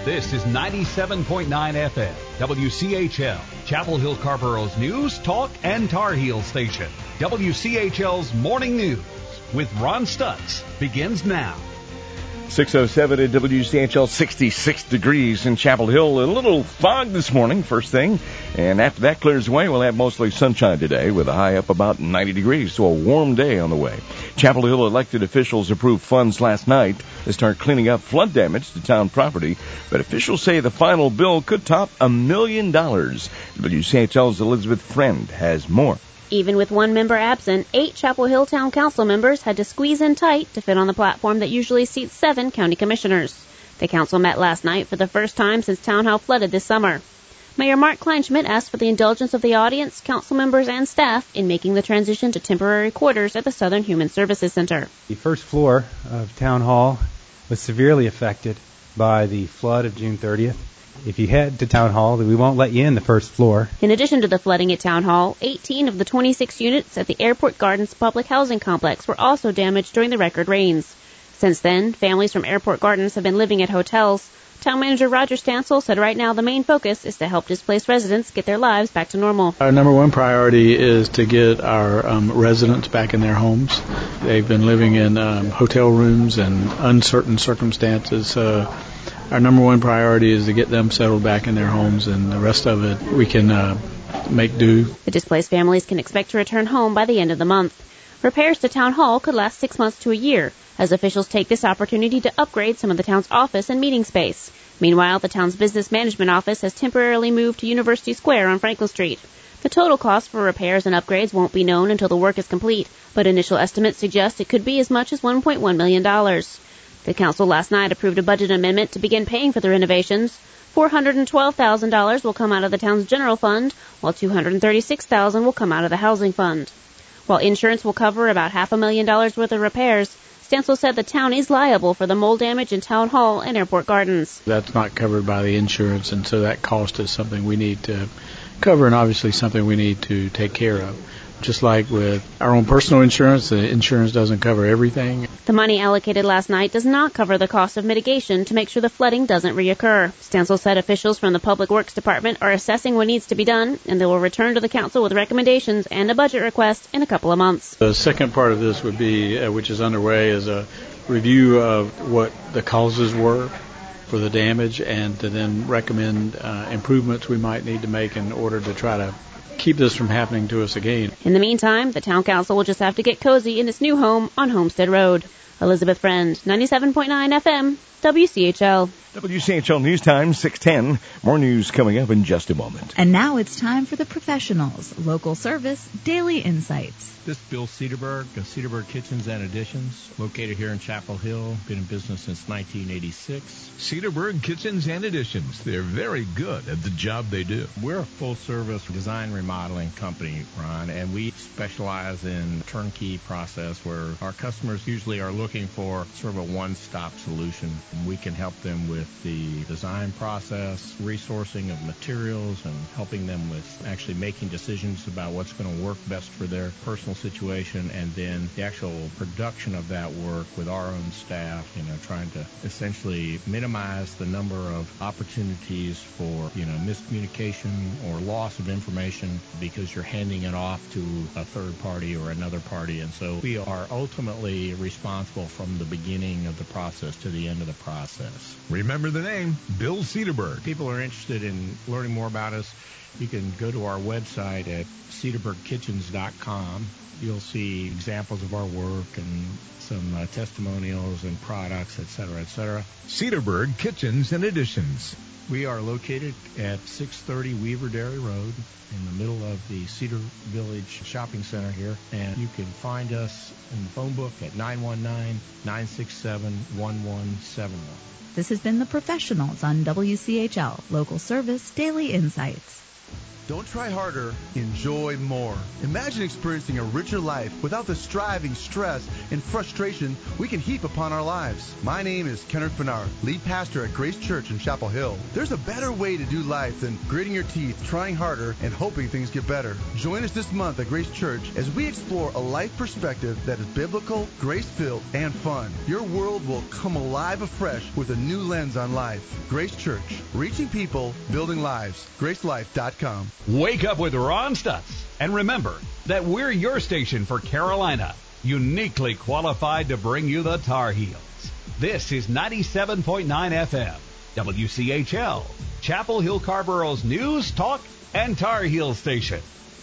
This is 97.9 FM, WCHL, Chapel Hill Carborough's news, talk, and Tar Heel station. WCHL's Morning News with Ron Stutz begins now. 6:07 at WCHL, 66 degrees in Chapel Hill. A little fog this morning, first thing. And after that clears away, we'll have mostly sunshine today with a high up about 90 degrees. So a warm day on the way. Chapel Hill elected officials approved funds last night to start cleaning up flood damage to town property. But officials say the final bill could top $1 million. WCHL's Elizabeth Friend has more. Even with one member absent, 8 Chapel Hill Town Council members had to squeeze in tight to fit on the platform that usually seats 7 county commissioners. The council met last night for the first time since Town Hall flooded this summer. Mayor Mark Kleinschmidt asked for the indulgence of the audience, council members, and staff in making the transition to temporary quarters at the Southern Human Services Center. The first floor of Town Hall was severely affected by the flood of June 30th. If you head to Town Hall, we won't let you in the first floor. In addition to the flooding at Town Hall, 18 of the 26 units at the Airport Gardens public housing complex were also damaged during the record rains. Since then, families from Airport Gardens have been living at hotels. Town Manager Roger Stansel said right now the main focus is to help displaced residents get their lives back to normal. Our number one priority is to get our residents back in their homes. They've been living in hotel rooms and uncertain circumstances. Our number one priority is to get them settled back in their homes, and the rest of it we can make do. The displaced families can expect to return home by the end of the month. Repairs to Town Hall could last 6 months to a year, as officials take this opportunity to upgrade some of the town's office and meeting space. Meanwhile, the town's business management office has temporarily moved to University Square on Franklin Street. The total cost for repairs and upgrades won't be known until the work is complete, but initial estimates suggest it could be as much as $1.1 million. The council last night approved a budget amendment to begin paying for the renovations. $412,000 will come out of the town's general fund, while $236,000 will come out of the housing fund. While insurance will cover about $500,000 worth of repairs, Stansel said the town is liable for the mold damage in Town Hall and Airport Gardens. That's not covered by the insurance, and so that cost is something we need to cover and obviously something we need to take care of. Just like with our own personal insurance, the insurance doesn't cover everything. The money allocated last night does not cover the cost of mitigation to make sure the flooding doesn't reoccur. Stansel said officials from the Public Works Department are assessing what needs to be done, and they will return to the council with recommendations and a budget request in a couple of months. The second part of this would be, which is underway, is a review of what the causes were for the damage and to then recommend improvements we might need to make in order to try to keep this from happening to us again. In the meantime, the town council will just have to get cozy in its new home on Homestead Road. Elizabeth Friend, 97.9 FM, WCHL. WCHL News Time, 6:10. More news coming up in just a moment. And now it's time for the professionals. Local service, daily insights. This is Bill Cedarberg of Cedarberg Kitchens and Additions, located here in Chapel Hill. Been in business since 1986. Cedarberg Kitchens and Additions. They're very good at the job they do. We're a full-service design remodeling company, Ron, and we specialize in turnkey process where our customers usually are looking for sort of a one-stop solution. We can help them with the design process, resourcing of materials, and helping them with actually making decisions about what's going to work best for their personal situation, and then the actual production of that work with our own staff, trying to essentially minimize the number of opportunities for, miscommunication or loss of information because you're handing it off to a third party or another party. And so we are ultimately responsible from the beginning of the process to the end of the process. Remember the name, Bill Cedarberg. People are interested in learning more about us. You can go to our website at cedarburgkitchens.com. You'll see examples of our work and some testimonials and products, et cetera, et cetera. Cedarberg Kitchens and Additions. We are located at 630 Weaver Dairy Road in the middle of the Cedar Village Shopping Center here. And you can find us in the phone book at 919-967-1171. This has been The Professionals on WCHL, Local Service, Daily Insights. Don't try harder, enjoy more. Imagine experiencing a richer life without the striving, stress, and frustration we can heap upon our lives. My name is Kenneth Bernard, lead pastor at Grace Church in Chapel Hill. There's a better way to do life than gritting your teeth, trying harder, and hoping things get better. Join us this month at Grace Church as we explore a life perspective that is biblical, grace-filled, and fun. Your world will come alive afresh with a new lens on life. Grace Church, reaching people, building lives. GraceLife.com. Wake up with Ron Stutz. And remember that we're your station for Carolina, uniquely qualified to bring you the Tar Heels. This is 97.9 FM, WCHL, Chapel Hill Carborough's news, talk, and Tar Heel station.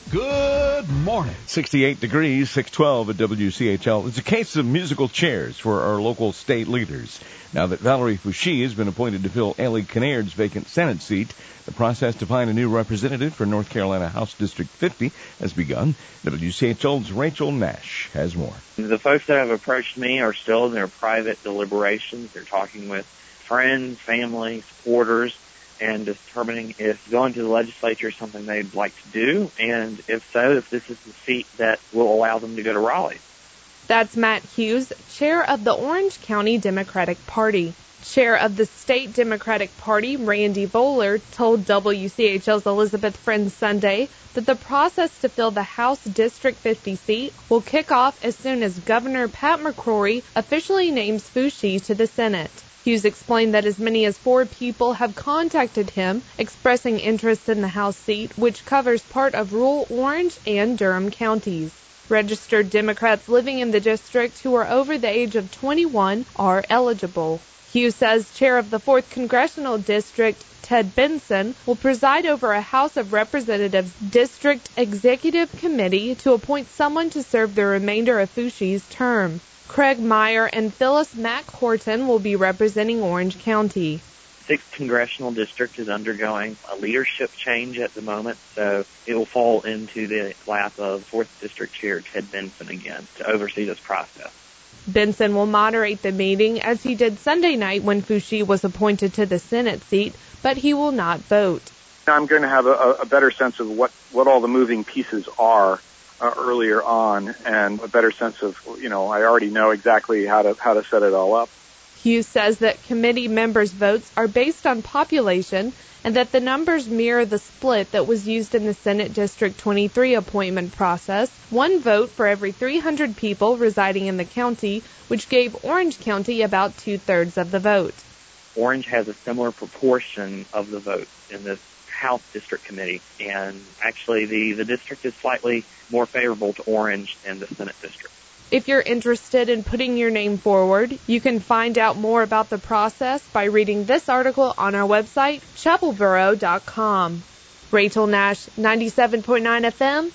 Good morning. 68 degrees, 612 at WCHL. It's a case of musical chairs for our local state leaders. Now that Valerie Fouché has been appointed to fill Ellie Kinaird's vacant Senate seat, the process to find a new representative for North Carolina House District 50 has begun. WCHL's Rachel Nash has more. The folks that have approached me are still in their private deliberations. They're talking with friends, family, supporters, and determining if going to the legislature is something they'd like to do, and if so, if this is the seat that will allow them to go to Raleigh. That's Matt Hughes, chair of the Orange County Democratic Party. Chair of the State Democratic Party, Randy Bowler, told WCHL's Elizabeth Friends Sunday that the process to fill the House District 50 seat will kick off as soon as Governor Pat McCrory officially names Fouché to the Senate. Hughes explained that as many as 4 people have contacted him expressing interest in the House seat, which covers part of rural Orange and Durham counties. Registered Democrats living in the district who are over the age of 21 are eligible. Hughes says chair of the 4th Congressional District, Ted Benson, will preside over a House of Representatives District Executive Committee to appoint someone to serve the remainder of Fouché's term. Craig Meyer and Phyllis Mack Horton will be representing Orange County. 6th Congressional District is undergoing a leadership change at the moment, so it will fall into the lap of 4th District Chair Ted Benson again to oversee this process. Benson will moderate the meeting as he did Sunday night when Fouché was appointed to the Senate seat, but he will not vote. I'm going to have a better sense of what all the moving pieces are earlier on, and a better sense of, I already know exactly how to set it all up. Hughes says that committee members' votes are based on population and that the numbers mirror the split that was used in the Senate District 23 appointment process, 1 vote for every 300 people residing in the county, which gave Orange County about 2/3 of the vote. Orange has a similar proportion of the vote in this House District Committee, and actually the district is slightly more favorable to Orange than the Senate District. If you're interested in putting your name forward, you can find out more about the process by reading this article on our website, chapelboro.com. Rachel Nash, 97.9 FM,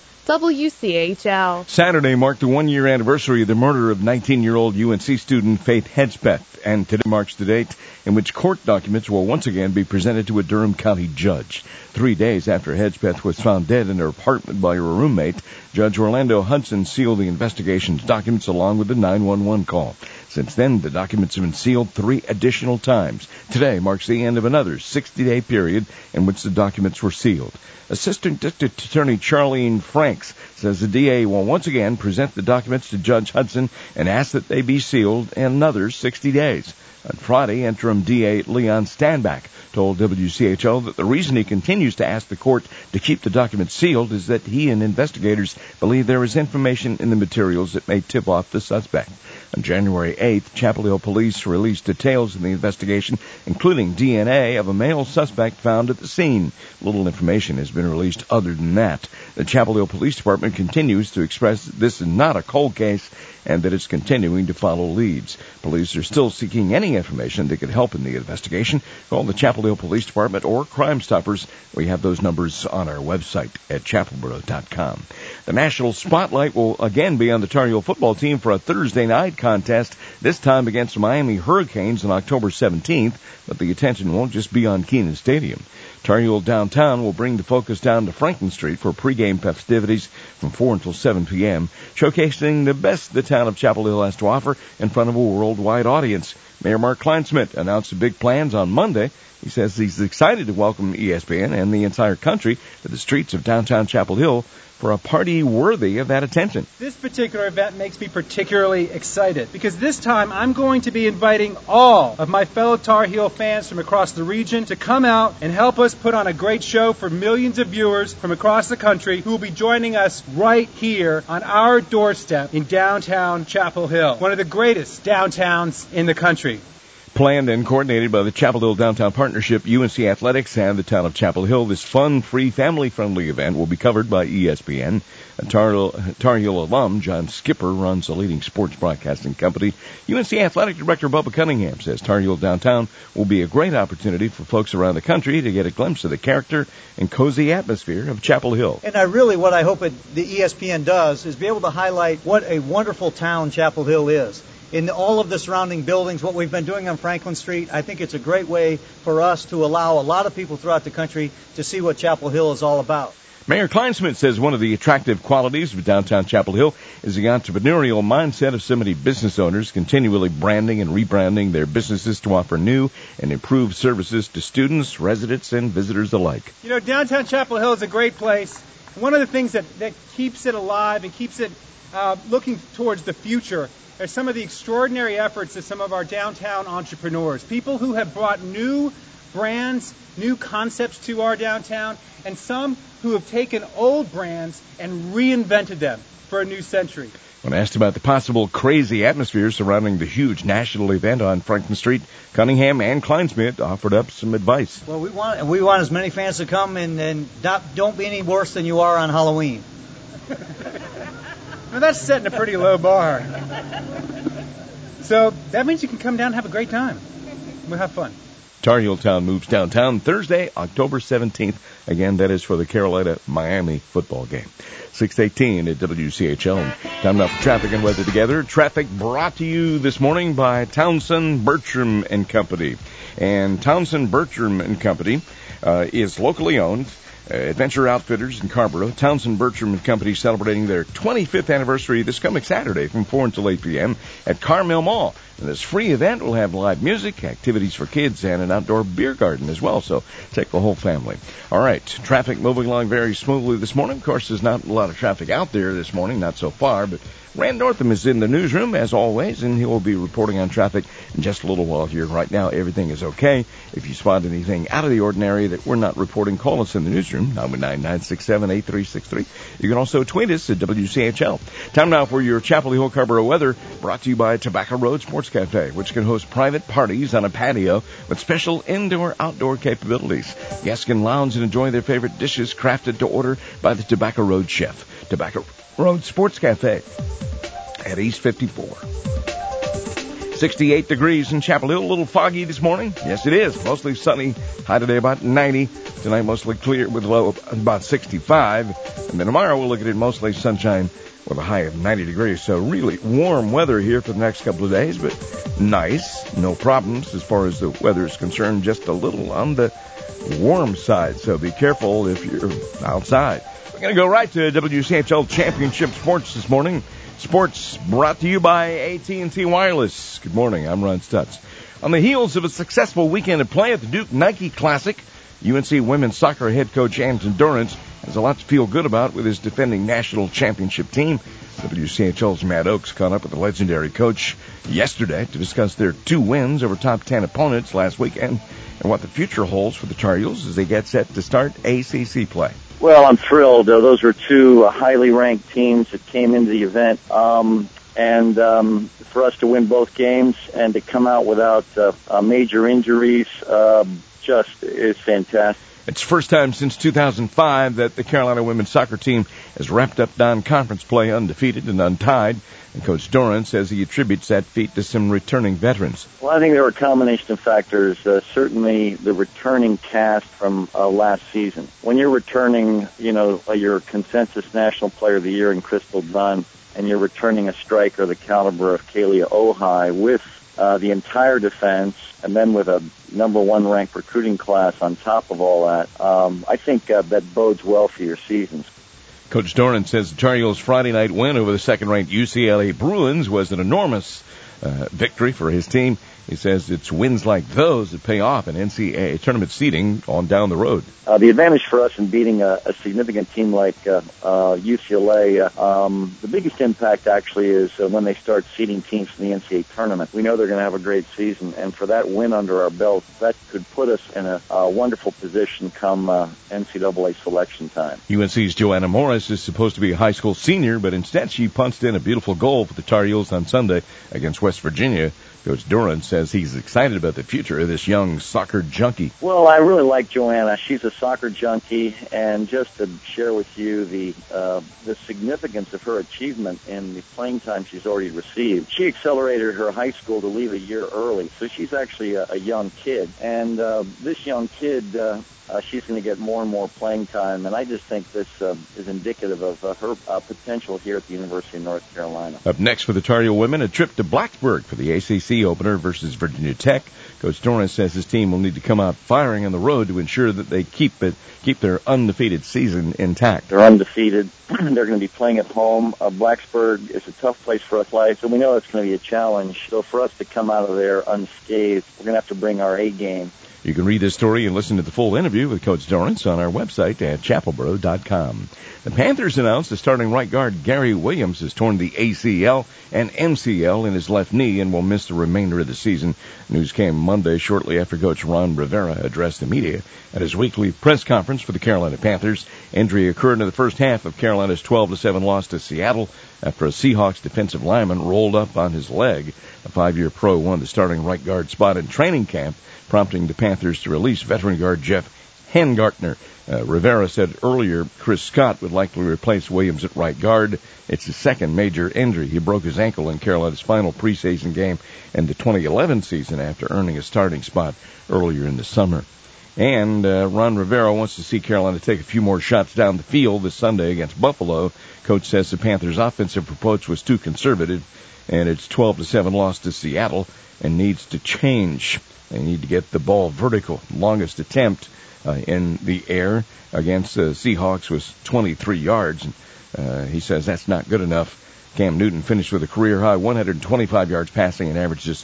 WCHL. Saturday marked the 1-year anniversary of the murder of 19-year-old UNC student Faith Hedspeth, and today marks the date in which court documents will once again be presented to a Durham County judge. 3 days after Hedspeth was found dead in her apartment by her roommate, Judge Orlando Hudson sealed the investigation's documents along with the 911 call. Since then, the documents have been sealed 3 additional times. Today marks the end of another 60-day period in which the documents were sealed. Assistant District Attorney Charlene Franks says the DA will once again present the documents to Judge Hudson and ask that they be sealed in another 60 days. On Friday, interim DA Leon Standback told WCHL that the reason he continues to ask the court to keep the documents sealed is that he and investigators believe there is information in the materials that may tip off the suspect. On January 8th, Chapel Hill police released details of the investigation, including DNA of a male suspect found at the scene. Little information has been released other than that. The Chapel Hill Police Department continues to express that this is not a cold case and that it's continuing to follow leads. Police are still seeking any information that could help in the investigation. Call the Chapel Hill Police Department or Crime Stoppers. We have those numbers on our website at chapelboro.com. The national spotlight will again be on the Tar Heel football team for a Thursday night contest, this time against the Miami Hurricanes on October 17th, but the attention won't just be on Kenan Stadium. Tar Heel Downtown will bring the focus down to Franklin Street for pregame festivities from 4 until 7 p.m., showcasing the best the town of Chapel Hill has to offer in front of a worldwide audience. Mayor Mark Kleinsmith announced the big plans on Monday. He says he's excited to welcome ESPN and the entire country to the streets of downtown Chapel Hill for a party worthy of that attention. This particular event makes me particularly excited because this time I'm going to be inviting all of my fellow Tar Heel fans from across the region to come out and help us put on a great show for millions of viewers from across the country who will be joining us right here on our doorstep in downtown Chapel Hill, one of the greatest downtowns in the country. Planned and coordinated by the Chapel Hill Downtown Partnership, UNC Athletics, and the town of Chapel Hill, this fun, free, family-friendly event will be covered by ESPN. Tar Heel alum John Skipper runs the leading sports broadcasting company. UNC Athletic Director Bubba Cunningham says Tar Heel Downtown will be a great opportunity for folks around the country to get a glimpse of the character and cozy atmosphere of Chapel Hill. And what I hope the ESPN does is be able to highlight what a wonderful town Chapel Hill is. In all of the surrounding buildings, what we've been doing on Franklin Street, I think it's a great way for us to allow a lot of people throughout the country to see what Chapel Hill is all about. Mayor Kleinsmith says one of the attractive qualities of downtown Chapel Hill is the entrepreneurial mindset of so many business owners, continually branding and rebranding their businesses to offer new and improved services to students, residents, and visitors alike. You know, downtown Chapel Hill is a great place. One of the things that keeps it alive and keeps it looking towards the future are some of the extraordinary efforts of some of our downtown entrepreneurs, people who have brought new brands, new concepts to our downtown, and some who have taken old brands and reinvented them for a new century. When asked about the possible crazy atmosphere surrounding the huge national event on Franklin Street, Cunningham and Kleinsmith offered up some advice. Well, we want as many fans to come and don't be any worse than you are on Halloween. Now, that's setting a pretty low bar. So that means you can come down and have a great time. We'll have fun. Tar Heel Town moves downtown Thursday, October 17th. Again, that is for the Carolina-Miami football game. 6:18 at WCHL. Time now for traffic and weather together. Traffic brought to you this morning by Townsend Bertram and Company. And Townsend Bertram and Company is locally owned. Adventure Outfitters in Carrboro. Townsend Bertram and Company celebrating their 25th anniversary this coming Saturday from 4 until 8 p.m. at Carmel Mall. And this free event will have live music, activities for kids, and an outdoor beer garden as well, so take the whole family. All right, traffic moving along very smoothly this morning. Of course, there's not a lot of traffic out there this morning, not so far, but Rand Northam is in the newsroom, as always, and he will be reporting on traffic in just a little while here. Right now, everything is okay. If you spot anything out of the ordinary that we're not reporting, call us in the newsroom, 919-967-8363. You can also tweet us at WCHL. Time now for your Chapel Hill Carrboro weather, brought to you by Tobacco Road Sports Cafe, which can host private parties on a patio with special indoor-outdoor capabilities. Guests can lounge and enjoy their favorite dishes crafted to order by the Tobacco Road chef. Tobacco Road Sports Cafe at East 54. 68 degrees in Chapel Hill. A little foggy this morning. Yes, it is. Mostly sunny. High today about 90. Tonight mostly clear with a low of about 65. And then tomorrow we'll look at it mostly sunshine with a high of 90 degrees. So really warm weather here for the next couple of days, but nice. No problems as far as the weather is concerned. Just a little on the warm side. So be careful if you're outside. We're going to go right to WCHL Championship Sports this morning. Sports brought to you by AT&T Wireless. Good morning. I'm Ron Stutz. On the heels of a successful weekend of play at the Duke Nike Classic, UNC women's soccer head coach Anton Dorrance has a lot to feel good about with his defending national championship team. WCHL's Matt Oakes caught up with the legendary coach yesterday to discuss their 2 wins over top 10 opponents last weekend and what the future holds for the Tar Heels as they get set to start ACC play. Well, I'm thrilled. Those were 2 highly ranked teams that came into the event. And for us to win both games and to come out without major injuries just is fantastic. It's the first time since 2005 that the Carolina women's soccer team has wrapped up non-conference play undefeated and untied. And Coach Dorrance says he attributes that feat to some returning veterans. Well, I think there were a combination of factors. Certainly the returning cast from last season. When you're returning, your consensus National Player of the Year in Crystal Dunn, and you're returning a striker the caliber of Kalia Ohai with the entire defense, and then with a number 1 ranked recruiting class on top of all that, I think that bodes well for your seasons. Coach Dorrance says the Tar Heels' Friday night win over the second-ranked UCLA Bruins was an enormous victory for his team. He says it's wins like those that pay off in NCAA tournament seeding on down the road. The advantage for us in beating a significant team like UCLA, the biggest impact actually is when they start seeding teams in the NCAA tournament. We know they're going to have a great season, and for that win under our belt, that could put us in a wonderful position come NCAA selection time. UNC's Joanna Morris is supposed to be a high school senior, but instead she punched in a beautiful goal for the Tar Heels on Sunday against West Virginia. Coach Doran says he's excited about the future of this young soccer junkie. Well, I really like Joanna. She's a soccer junkie, and just to share with you the significance of her achievement in the playing time she's already received. She accelerated her high school to leave a year early, so she's actually a young kid. And this young kid, she's going to get more and more playing time, and I just think this is indicative of her potential here at the University of North Carolina. Up next for the Tar Heel women, a trip to Blacksburg for the ACC opener versus Virginia Tech. Coach Dornan says his team will need to come out firing on the road to ensure that they keep their undefeated season intact. They're undefeated. They're going to be playing at home. Blacksburg is a tough place for us to play, so we know it's going to be a challenge. So for us to come out of there unscathed, we're going to have to bring our A game. You can read this story and listen to the full interview with Coach Dorrance on our website at chapelboro.com. The Panthers announced the starting right guard Gary Williams has torn the ACL and MCL in his left knee and will miss the remainder of the season. News came Monday shortly after Coach Ron Rivera addressed the media at his weekly press conference for the Carolina Panthers. Injury occurred in the first half of Carolina's 12-7 loss to Seattle after a Seahawks defensive lineman rolled up on his leg. A 5-year pro won the starting right guard spot in training camp, prompting the Panthers to release veteran guard Jeff Hengartner. Rivera said earlier Chris Scott would likely replace Williams at right guard. It's his second major injury. He broke his ankle in Carolina's final preseason game in the 2011 season after earning a starting spot earlier in the summer. And Ron Rivera wants to see Carolina take a few more shots down the field this Sunday against Buffalo. Coach says the Panthers' offensive approach was too conservative, and its 12-7 loss to Seattle and needs to change. They need to get the ball vertical. Longest attempt in the air against the Seahawks was 23 yards. He says that's not good enough. Cam Newton finished with a career-high 125 yards passing and averaged just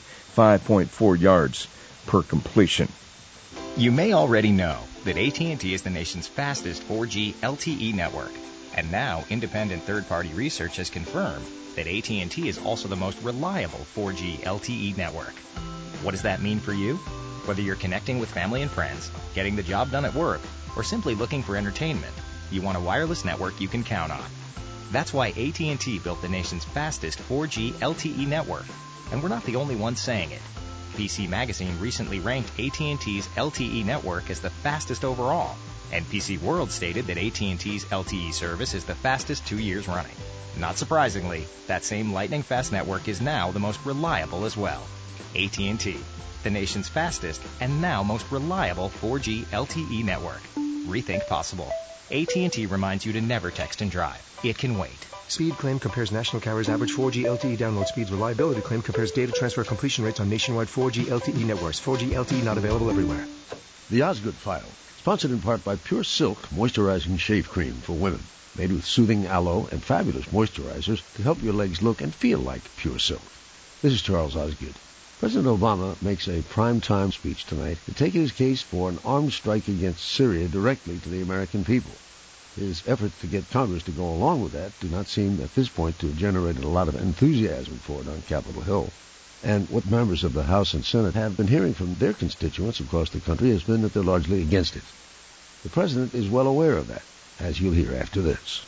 5.4 yards per completion. You may already know that AT&T is the nation's fastest 4G LTE network. And now, independent third-party research has confirmed that AT&T is also the most reliable 4G LTE network. What does that mean for you? Whether you're connecting with family and friends, getting the job done at work, or simply looking for entertainment, you want a wireless network you can count on. That's why AT&T built the nation's fastest 4G LTE network, and we're not the only ones saying it. PC Magazine recently ranked AT&T's LTE network as the fastest overall, and PC World stated that AT&T's LTE service is the fastest 2 years running. Not surprisingly, that same lightning-fast network is now the most reliable as well. AT&T, the nation's fastest and now most reliable 4G LTE network. Rethink possible. AT&T reminds you to never text and drive. It can wait. Speed claim compares national carriers' average 4G LTE download speeds. Reliability claim compares data transfer completion rates on nationwide 4G LTE networks. 4G LTE not available everywhere. The Osgood File, sponsored in part by Pure Silk Moisturizing Shave Cream for women, made with soothing aloe and fabulous moisturizers to help your legs look and feel like pure silk. This is Charles Osgood. President Obama makes a prime-time speech tonight to take his case for an armed strike against Syria directly to the American people. His efforts to get Congress to go along with that do not seem at this point to have generated a lot of enthusiasm for it on Capitol Hill. And what members of the House and Senate have been hearing from their constituents across the country has been that they're largely against it. The President is well aware of that, as you'll hear after this.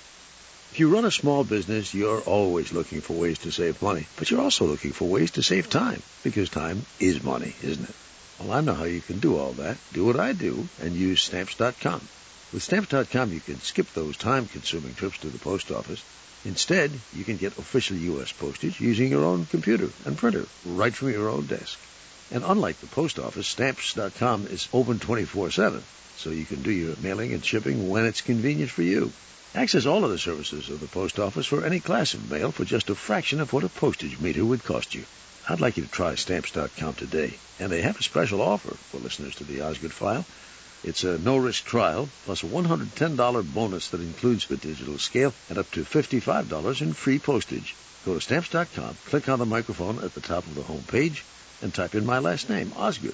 If you run a small business, you're always looking for ways to save money, but you're also looking for ways to save time, because time is money, isn't it? Well, I know how you can do all that. Do what I do and use Stamps.com. With Stamps.com, you can skip those time-consuming trips to the post office. Instead, you can get official U.S. postage using your own computer and printer right from your own desk. And unlike the post office, Stamps.com is open 24/7, so you can do your mailing and shipping when it's convenient for you. Access all of the services of the post office for any class of mail for just a fraction of what a postage meter would cost you. I'd like you to try Stamps.com today, and they have a special offer for listeners to the Osgood File. It's a no-risk trial, plus a $110 bonus that includes the digital scale and up to $55 in free postage. Go to Stamps.com, click on the microphone at the top of the home page, and type in my last name, Osgood,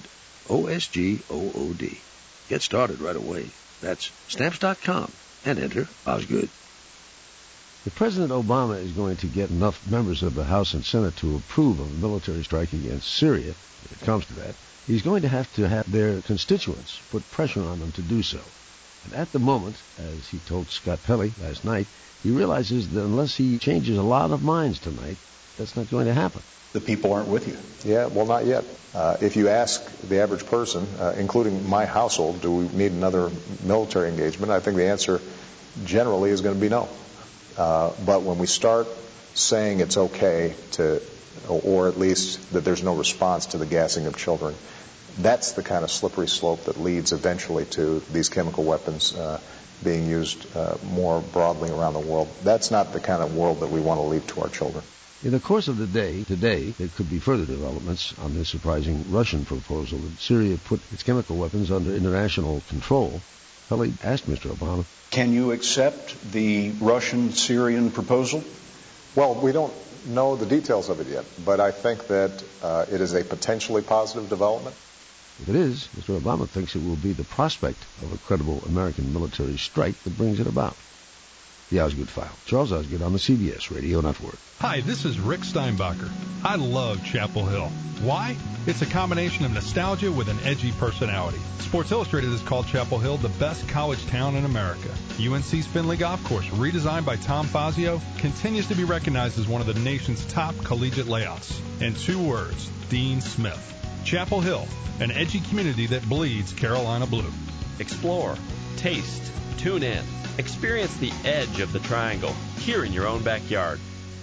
O-S-G-O-O-D. Get started right away. That's Stamps.com and enter Osgood. If President Obama is going to get enough members of the House and Senate to approve of a military strike against Syria, if it comes to that, he's going to have their constituents put pressure on them to do so. And at the moment, as he told Scott Pelley last night, he realizes that unless he changes a lot of minds tonight, that's not going to happen. The people aren't with you. Yeah, well, not yet. If you ask the average person, including my household, do we need another military engagement, I think the answer generally is going to be no. But when we start saying it's okay to, or at least that there's no response to the gassing of children, that's the kind of slippery slope that leads eventually to these chemical weapons being used more broadly around the world. That's not the kind of world that we want to leave to our children. In the course of the day, today, there could be further developments on this surprising Russian proposal that Syria put its chemical weapons under international control. Pelley asked Mr. Obama, can you accept the Russian-Syrian proposal? Well, we don't know the details of it yet, but I think that it is a potentially positive development. If it is, Mr. Obama thinks it will be the prospect of a credible American military strike that brings it about. The Osgood File. Charles Osgood on the CBS Radio Network. Hi, this is Rick Steinbacher. I love Chapel Hill. Why? It's a combination of nostalgia with an edgy personality. Sports Illustrated has called Chapel Hill the best college town in America. UNC's Finley Golf Course, redesigned by Tom Fazio, continues to be recognized as one of the nation's top collegiate layouts. In 2 words, Dean Smith. Chapel Hill, an edgy community that bleeds Carolina blue. Explore, taste, tune in. Experience the edge of the triangle here in your own backyard.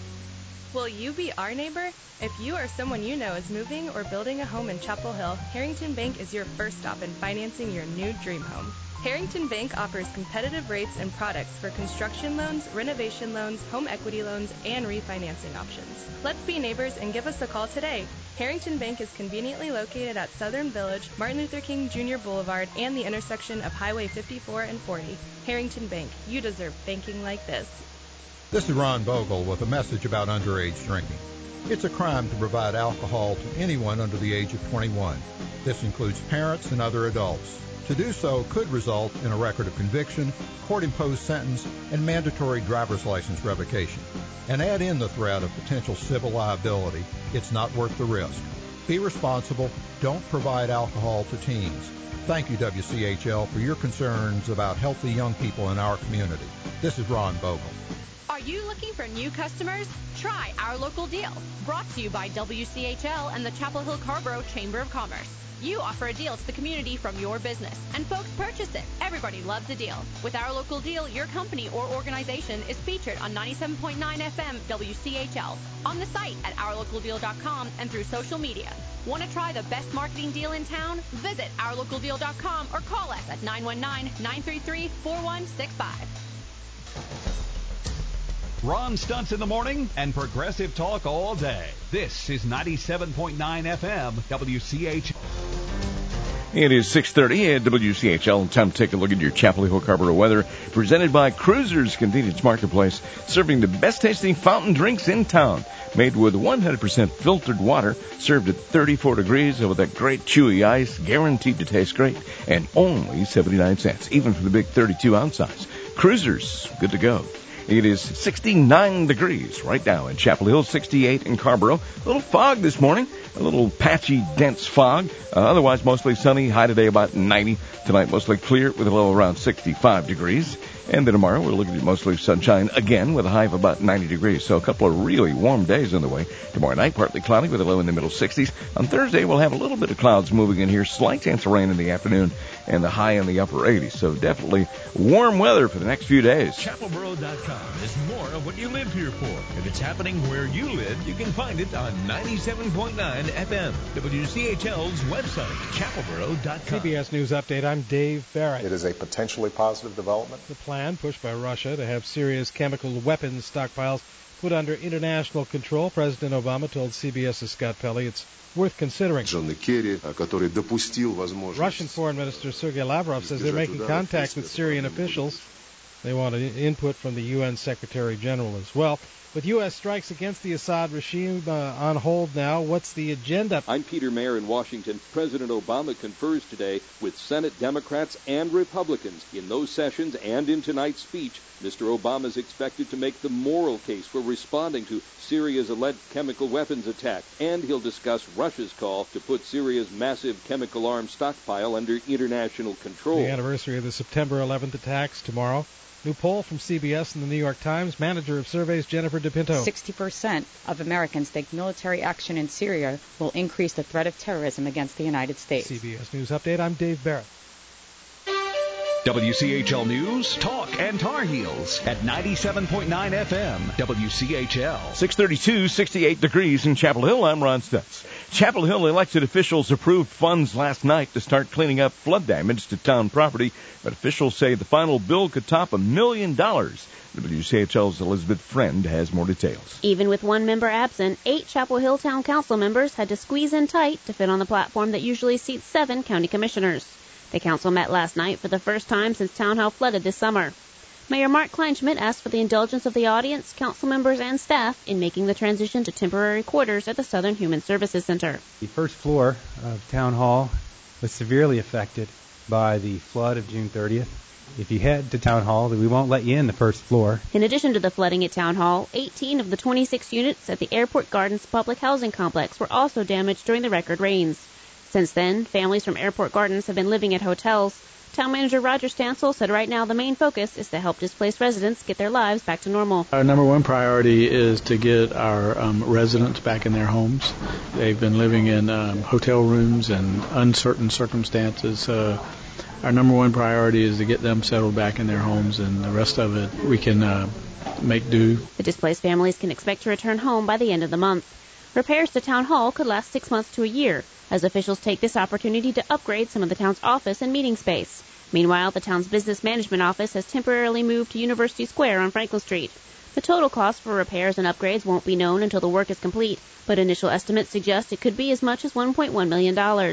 Will you be our neighbor? If you or someone you know is moving or building a home in Chapel Hill, Harrington Bank is your first stop in financing your new dream home. Harrington Bank offers competitive rates and products for construction loans, renovation loans, home equity loans, and refinancing options. Let's be neighbors and give us a call today. Harrington Bank is conveniently located at Southern Village, Martin Luther King Jr. Boulevard, and the intersection of Highway 54 and 40. Harrington Bank, you deserve banking like this. This is Ron Bogle with a message about underage drinking. It's a crime to provide alcohol to anyone under the age of 21. This includes parents and other adults. To do so could result in a record of conviction, court-imposed sentence, and mandatory driver's license revocation. And add in the threat of potential civil liability. It's not worth the risk. Be responsible. Don't provide alcohol to teens. Thank you, WCHL, for your concerns about healthy young people in our community. This is Ron Bogle. Are you looking for new customers? Try Our Local Deal. Brought to you by WCHL and the Chapel Hill Carrboro Chamber of Commerce. You offer a deal to the community from your business, and folks purchase it. Everybody loves a deal. With Our Local Deal, your company or organization is featured on 97.9 FM WCHL, on the site at OurLocalDeal.com, and through social media. Want to try the best marketing deal in town? Visit OurLocalDeal.com or call us at 919-933-4165. Ron Stutz in the morning and Progressive Talk all day. This is 97.9 FM WCH. It is 6:30 at WCHL. Time to take a look at your Chapel Hill Carrboro weather. Presented by Cruisers Convenience Marketplace, serving the best tasting fountain drinks in town. Made with 100% filtered water, served at 34 degrees with that great chewy ice, guaranteed to taste great, and only 79 cents, even for the big 32-ounce size. Cruisers, good to go. It is 69 degrees right now in Chapel Hill, 68 in Carrboro. A little fog this morning, a little patchy, dense fog. Otherwise, mostly sunny. High today about 90. Tonight, mostly clear with a low around 65 degrees. And then tomorrow, we're looking at mostly sunshine again with a high of about 90 degrees. So a couple of really warm days on the way. Tomorrow night, partly cloudy with a low in the middle 60s. On Thursday, we'll have a little bit of clouds moving in here. Slight chance of rain in the afternoon and the high in the upper 80s. So definitely warm weather for the next few days. ChapelBoro.com is more of what you live here for. If it's happening where you live, you can find it on 97.9 FM. WCHL's website, ChapelBoro.com. CBS News Update. I'm Dave Barrett. It is a potentially positive development. The plan pushed by Russia to have Syria's chemical weapons stockpiles put under international control. President Obama told CBS's Scott Pelley it's worth considering. Russian Foreign Minister Sergei Lavrov says they're making contact with Syrian officials. They want input from the UN Secretary General as well. With U.S. strikes against the Assad regime on hold now, what's the agenda? I'm Peter Mayer in Washington. President Obama confers today with Senate Democrats and Republicans. In those sessions and in tonight's speech, Mr. Obama is expected to make the moral case for responding to Syria's alleged chemical weapons attack, and he'll discuss Russia's call to put Syria's massive chemical arms stockpile under international control. The anniversary of the September 11th attacks tomorrow. New poll from CBS and the New York Times. Manager of surveys Jennifer DePinto. 60% of Americans think military action in Syria will increase the threat of terrorism against the United States. CBS News Update. I'm Dave Barrett. WCHL News, Talk, and Tar Heels at 97.9 FM, WCHL. 632, 68 degrees in Chapel Hill. I'm Ron Stutz. Chapel Hill elected officials approved funds last night to start cleaning up flood damage to town property, but officials say the final bill could top $1 million. WCHL's Elizabeth Friend has more details. Even with one member absent, 8 Chapel Hill Town Council members had to squeeze in tight to fit on the platform that usually seats 7 county commissioners. The council met last night for the first time since Town Hall flooded this summer. Mayor Mark Kleinschmidt asked for the indulgence of the audience, council members, and staff in making the transition to temporary quarters at the Southern Human Services Center. The first floor of Town Hall was severely affected by the flood of June 30th. If you head to Town Hall, we won't let you in the first floor. In addition to the flooding at Town Hall, 18 of the 26 units at the Airport Gardens public housing complex were also damaged during the record rains. Since then, families from Airport Gardens have been living at hotels. Town Manager Roger Stansel said right now the main focus is to help displaced residents get their lives back to normal. Our number one priority is to get our residents back in their homes. They've been living in hotel rooms and uncertain circumstances. Our number one priority is to get them settled back in their homes, and the rest of it we can make do. The displaced families can expect to return home by the end of the month. Repairs to Town Hall could last 6 months to a year, as officials take this opportunity to upgrade some of the town's office and meeting space. Meanwhile, the town's business management office has temporarily moved to University Square on Franklin Street. The total cost for repairs and upgrades won't be known until the work is complete, but initial estimates suggest it could be as much as $1.1 million.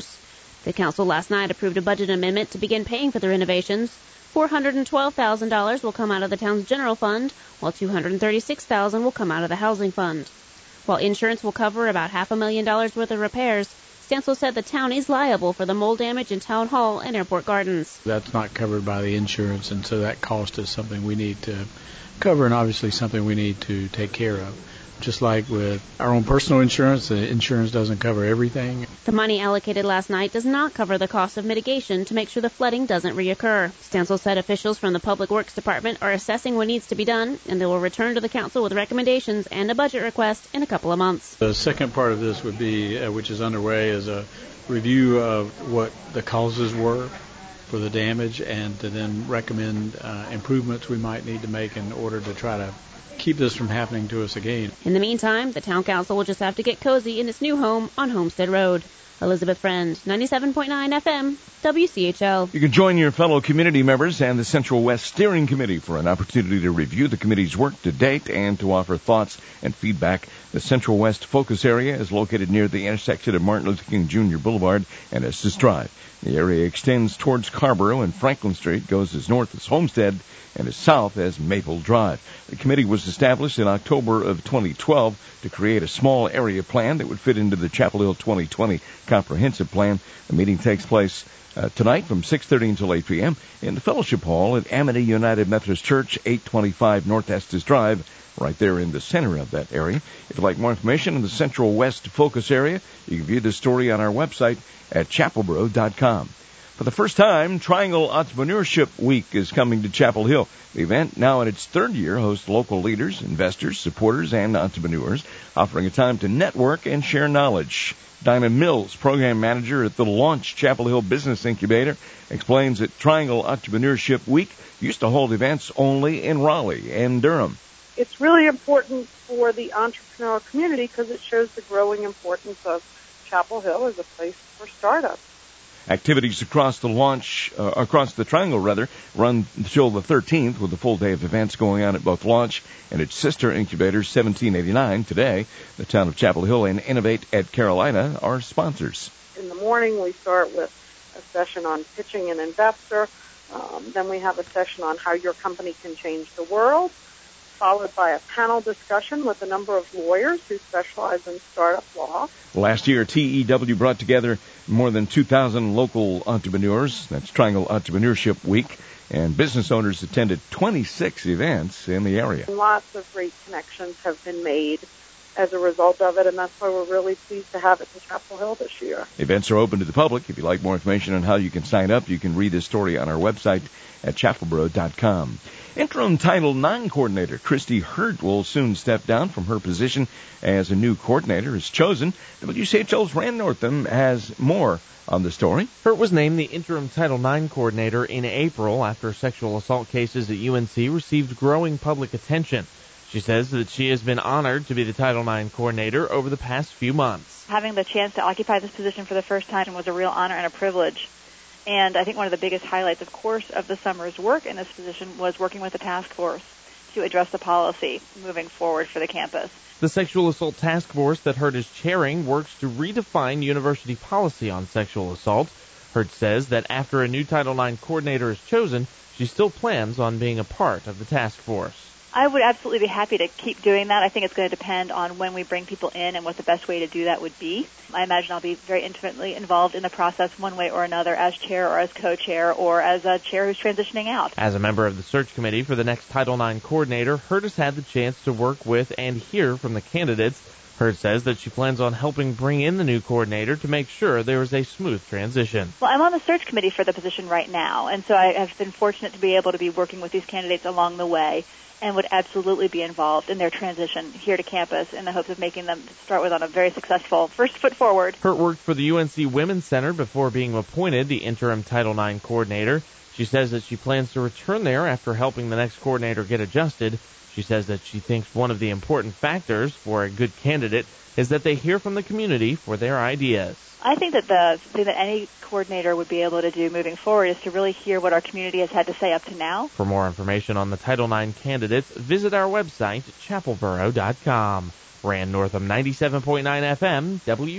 The council last night approved a budget amendment to begin paying for the renovations. $412,000 will come out of the town's general fund, while $236,000 will come out of the housing fund. While insurance will cover about $500,000 worth of repairs, Stansel said the town is liable for the mold damage in Town Hall and Airport Gardens. That's not covered by the insurance, and so that cost is something we need to cover and obviously something we need to take care of. Just like with our own personal insurance, the insurance doesn't cover everything. The money allocated last night does not cover the cost of mitigation to make sure the flooding doesn't reoccur. Stansel said officials from the Public Works Department are assessing what needs to be done, and they will return to the council with recommendations and a budget request in a couple of months. The second part of this would be, which is underway, is a review of what the causes were for the damage and to then recommend improvements we might need to make in order to try to keep this from happening to us again. In the meantime, the town council will just have to get cozy in its new home on Homestead Road. Elizabeth Friend, 97.9 FM, WCHL. You can join your fellow community members and the Central West Steering Committee for an opportunity to review the committee's work to date and to offer thoughts and feedback. The Central West focus area is located near the intersection of Martin Luther King Jr. Boulevard and Estes Drive. The area extends towards Scarborough and Franklin Street, goes as north as Homestead, and as south as Maple Drive. The committee was established in October of 2012 to create a small area plan that would fit into the Chapel Hill 2020 comprehensive plan. The meeting takes place tonight from 6:30 until 8 p.m. in the Fellowship Hall at Amity United Methodist Church, 825 North Estes Drive, right there in the center of that area. If you'd like more information on the Central West focus area, you can view the story on our website at chapelboro.com. For the first time, Triangle Entrepreneurship Week is coming to Chapel Hill. The event, now in its third year, hosts local leaders, investors, supporters, and entrepreneurs, offering a time to network and share knowledge. Dinah Mills, program manager at the Launch Chapel Hill Business Incubator, explains that Triangle Entrepreneurship Week used to hold events only in Raleigh and Durham. It's really important for the entrepreneurial community because it shows the growing importance of Chapel Hill as a place for startups. Activities across the Triangle run until the 13th, with a full day of events going on at both Launch and its sister incubators, 1789 today. The town of Chapel Hill and Innovate at Carolina are sponsors. In the morning, we start with a session on pitching an investor. Then we have a session on how your company can change the world, followed by a panel discussion with a number of lawyers who specialize in startup law. Last year, TEW brought together more than 2,000 local entrepreneurs. That's Triangle Entrepreneurship Week. And business owners attended 26 events in the area. Lots of great connections have been made as a result of it, and that's why we're really pleased to have it in Chapel Hill this year. Events are open to the public. If you'd like more information on how you can sign up, you can read this story on our website at chapelboro.com. Interim Title IX coordinator Christy Hurt will soon step down from her position as a new coordinator is chosen. WCHL's Rand Northam has more on the story. Hurt was named the interim Title IX coordinator in April after sexual assault cases at UNC received growing public attention. She says that she has been honored to be the Title IX coordinator over the past few months. Having the chance to occupy this position for the first time was a real honor and a privilege. And I think one of the biggest highlights, of course, of the summer's work in this position was working with the task force to address the policy moving forward for the campus. The Sexual Assault Task Force that Hurt is chairing works to redefine university policy on sexual assault. Hurt says that after a new Title IX coordinator is chosen, she still plans on being a part of the task force. I would absolutely be happy to keep doing that. I think it's going to depend on when we bring people in and what the best way to do that would be. I imagine I'll be very intimately involved in the process one way or another as chair or as co-chair or as a chair who's transitioning out. As a member of the search committee for the next Title IX coordinator, Hurt has had the chance to work with and hear from the candidates. Hurt says that she plans on helping bring in the new coordinator to make sure there is a smooth transition. Well, I'm on the search committee for the position right now, and so I have been fortunate to be able to be working with these candidates along the way, and would absolutely be involved in their transition here to campus in the hopes of making them start with on a very successful first foot forward. Hurt worked for the UNC Women's Center before being appointed the interim Title IX coordinator. She says that she plans to return there after helping the next coordinator get adjusted. She says that she thinks one of the important factors for a good candidate is that they hear from the community for their ideas. I think that the thing that any coordinator would be able to do moving forward is to really hear what our community has had to say up to now. For more information on the Title IX candidates, visit our website, chapelboro.com. Rand Northam, 97.9 FM,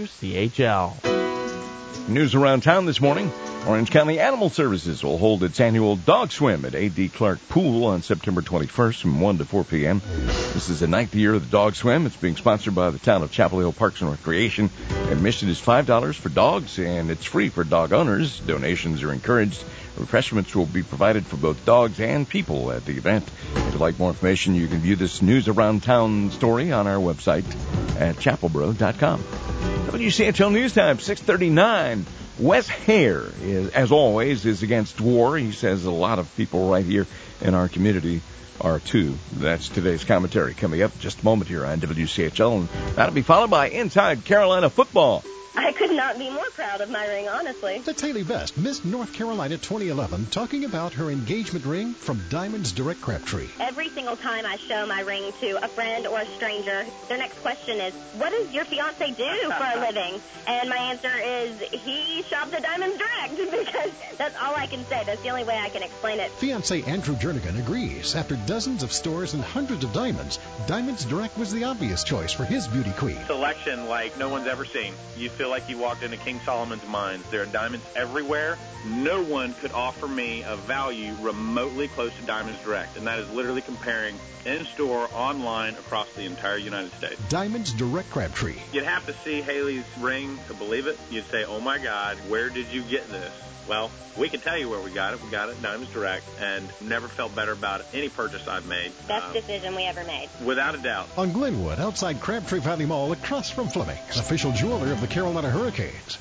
WCHL. News around town this morning. Orange County Animal Services will hold its annual dog swim at A.D. Clark Pool on September 21st from 1 to 4 p.m. This is the 9th year of the dog swim. It's being sponsored by the town of Chapel Hill Parks and Recreation. Admission is $5 for dogs, and it's free for dog owners. Donations are encouraged. Refreshments will be provided for both dogs and people at the event. If you'd like more information, you can view this News Around Town story on our website at chapelboro.com. WCHL News Time, 6:39. Wes Hare, as always, is against war. He says a lot of people right here in our community are too. That's today's commentary coming up just a moment here on WCHL, and that'll be followed by Inside Carolina Football. I could not be more proud of my ring, honestly. That's Haley Best, Miss North Carolina 2011, talking about her engagement ring from Diamonds Direct Crabtree. Every single time I show my ring to a friend or a stranger, their next question is, what does your fiance do for a living? And my answer is, he shops at Diamonds Direct, because that's all I can say. That's the only way I can explain it. Fiance Andrew Jernigan agrees. After dozens of stores and hundreds of diamonds, Diamonds Direct was the obvious choice for his beauty queen. Selection like no one's ever seen. You feel like you walked into King Solomon's mines. There are diamonds everywhere. No one could offer me a value remotely close to Diamonds Direct, and that is literally comparing in-store, online, across the entire United States. Diamonds Direct Crabtree. You'd have to see Haley's ring to believe it. You'd say, oh my God, where did you get this? Well, we can tell you where we got it. We got it at Diamonds Direct, and never felt better about any purchase I've made. Best decision we ever made. Without a doubt. On Glenwood, outside Crabtree Valley Mall, across from Fleming's, official jeweler of the Carolina Hurricanes.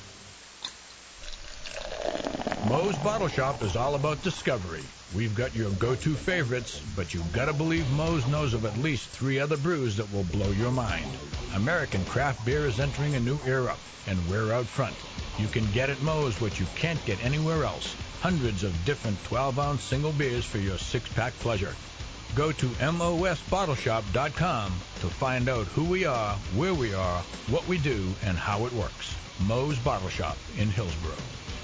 Moe's Bottle Shop is all about discovery. We've got your go-to favorites, but you've got to believe Moe's knows of at least 3 other brews that will blow your mind. American craft beer is entering a new era, and we're out front. You can get at Moe's what you can't get anywhere else. Hundreds of different 12-ounce single beers for your 6-pack pleasure. Go to mosbottleshop.com to find out who we are, where we are, what we do, and how it works. Moe's Bottle Shop in Hillsborough.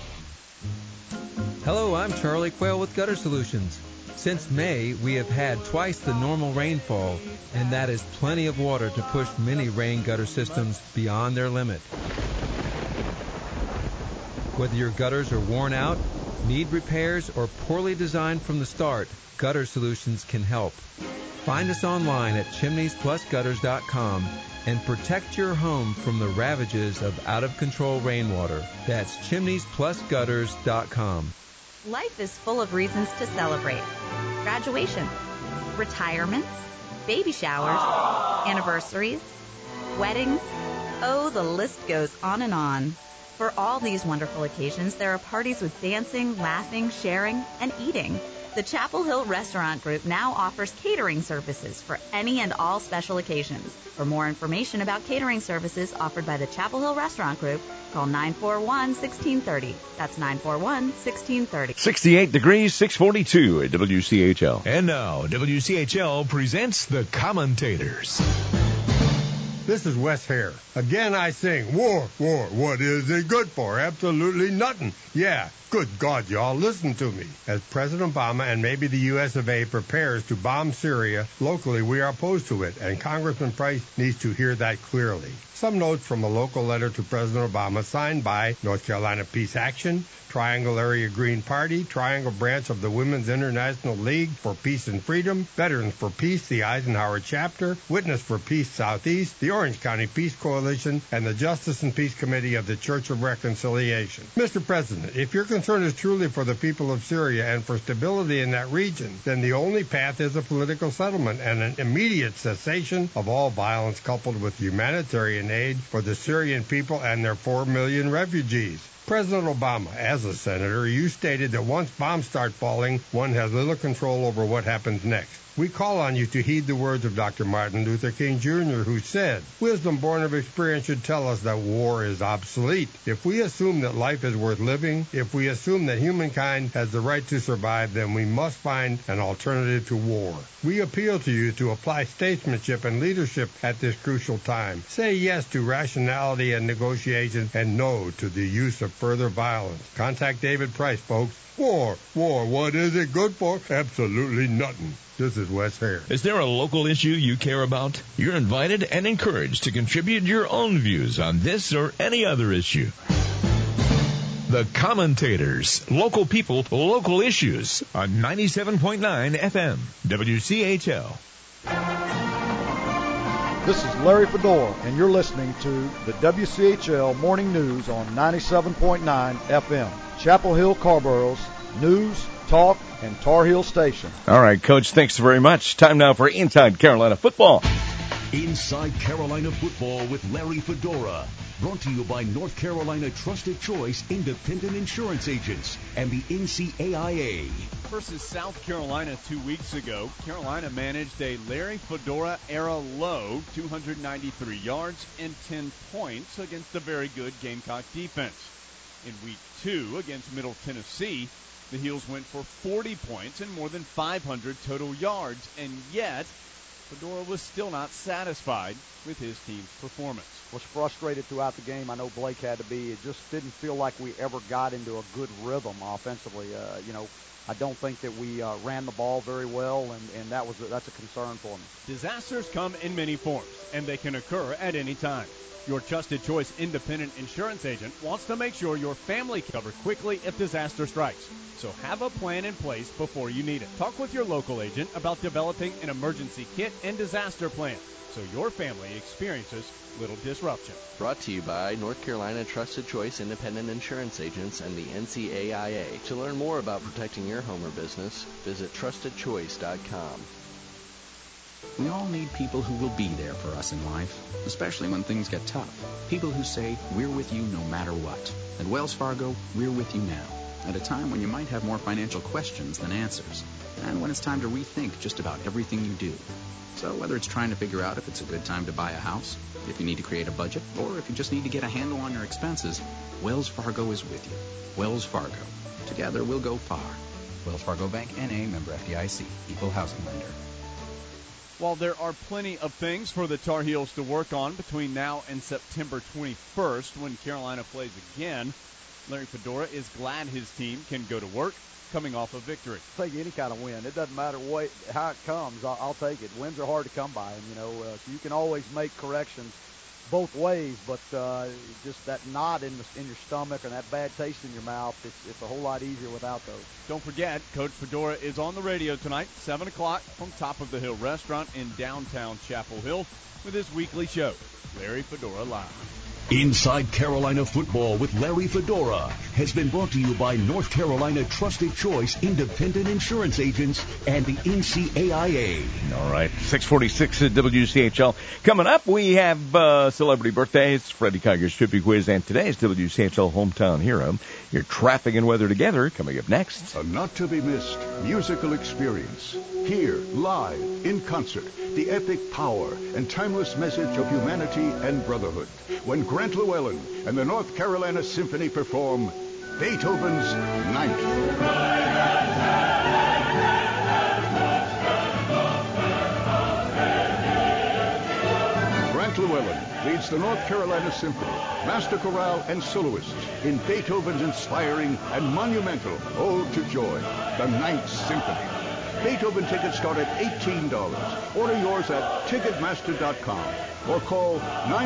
Hello, I'm Charlie Quayle with Gutter Solutions. Since May, we have had twice the normal rainfall, and that is plenty of water to push many rain gutter systems beyond their limit. Whether your gutters are worn out, Need repairs or poorly designed from the start? Gutter Solutions can help. Find us online at chimneysplusgutters.com and protect your home from the ravages of out-of-control rainwater. That's chimneysplusgutters.com. Life is full of reasons to celebrate. Graduation, retirements, baby showers, anniversaries, weddings. Oh, the list goes on and on. For all these wonderful occasions, there are parties with dancing, laughing, sharing, and eating. The Chapel Hill Restaurant Group now offers catering services for any and all special occasions. For more information about catering services offered by the Chapel Hill Restaurant Group, call 941-1630. That's 941-1630. 68 degrees, 642 at WCHL. And now, WCHL presents The Commentators. This is Wes Hare. Again I sing, war, what is it good for? Absolutely nothing. Yeah, good God, y'all, listen to me. As President Obama and maybe the U.S. of A. prepares to bomb Syria, locally we are opposed to it, and Congressman Price needs to hear that clearly. Some notes from a local letter to President Obama signed by North Carolina Peace Action, Triangle Area Green Party, Triangle Branch of the Women's International League for Peace and Freedom, Veterans for Peace, the Eisenhower Chapter, Witness for Peace Southeast, the Orange County Peace Coalition, and the Justice and Peace Committee of the Church of Reconciliation. Mr. President, if your concern is truly for the people of Syria and for stability in that region, then the only path is a political settlement and an immediate cessation of all violence coupled with humanitarian aid for the Syrian people and their 4 million refugees. President Obama, as a senator, you stated that once bombs start falling, one has little control over what happens next. We call on you to heed the words of Dr. Martin Luther King Jr., who said, "Wisdom born of experience should tell us that war is obsolete. If we assume that life is worth living, if we assume that humankind has the right to survive, then we must find an alternative to war. We appeal to you to apply statesmanship and leadership at this crucial time. Say yes to rationality and negotiation and no to the use of further violence." Contact David Price, folks. War, what is it good for? Absolutely nothing. This is Wes Hare. Is there a local issue you care about? You're invited and encouraged to contribute your own views on this or any other issue. The Commentators. Local people, local issues on 97.9 FM. WCHL. This is Larry Fedora, and you're listening to the WCHL Morning News on 97.9 FM. Chapel Hill Carborough's news, talk, and Tar Heel station. All right, Coach, thanks very much. Time now for Inside Carolina Football. Inside Carolina Football with Larry Fedora. Brought to you by North Carolina Trusted Choice Independent Insurance Agents and the NCAIA. Versus South Carolina 2 weeks ago, Carolina managed a Larry Fedora-era low 293 yards and 10 points against a very good Gamecock defense. In Week 2 against Middle Tennessee, the Heels went for 40 points and more than 500 total yards, and yet Fedora was still not satisfied with his team's performance. Was frustrated throughout the game. I know Blake had to be. It just didn't feel like we ever got into a good rhythm offensively. I don't think that we ran the ball very well, and that's a concern for me. Disasters come in many forms, and they can occur at any time. Your Trusted Choice Independent Insurance Agent wants to make sure your family is covered quickly if disaster strikes. So have a plan in place before you need it. Talk with your local agent about developing an emergency kit and disaster plan so your family experiences little disruption. Brought to you by North Carolina Trusted Choice Independent Insurance Agents and the NCAIA. To learn more about protecting your home or business, visit trustedchoice.com. We all need people who will be there for us in life, especially when things get tough. People who say, "We're with you no matter what." At Wells Fargo, we're with you now, at a time when you might have more financial questions than answers, and when it's time to rethink just about everything you do. So whether it's trying to figure out if it's a good time to buy a house, if you need to create a budget, or if you just need to get a handle on your expenses, Wells Fargo is with you. Wells Fargo. Together we'll go far. Wells Fargo Bank, N.A., member FDIC, equal housing lender. While there are plenty of things for the Tar Heels to work on between now and September 21st when Carolina plays again, Larry Fedora is glad his team can go to work coming off a victory. Take any kind of win. It doesn't matter how it comes. I'll take it. Wins are hard to come by, and so you can always make corrections both ways, but just that knot in your stomach and that bad taste in your mouth, it's a whole lot easier without those. Don't forget, Coach Fedora is on the radio tonight, 7 o'clock, from Top of the Hill Restaurant in downtown Chapel Hill with his weekly show, Larry Fedora Live. Inside Carolina Football with Larry Fedora has been brought to you by North Carolina Trusted Choice Independent Insurance Agents and the NCAIA. All right, 646 at WCHL. Coming up, we have celebrity birthdays, Freddie Kiger's Trivia Quiz, and today's WCHL Hometown Hero. Your traffic and weather together coming up next. A not-to-be-missed musical experience. Here, live, in concert, the epic power and timeless message of humanity and brotherhood. When Grant Llewellyn and the North Carolina Symphony perform Beethoven's Ninth. Grant Llewellyn leads the North Carolina Symphony, Master Chorale, and soloists in Beethoven's inspiring and monumental Ode to Joy, the Ninth Symphony. Beethoven tickets start at $18. Order yours at Ticketmaster.com or call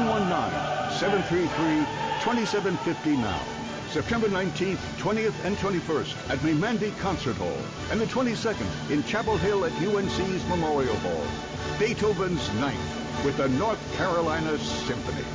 919-733-2750 now. September 19th, 20th, and 21st at Memandi Concert Hall, and the 22nd in Chapel Hill at UNC's Memorial Hall. Beethoven's Ninth with the North Carolina Symphony.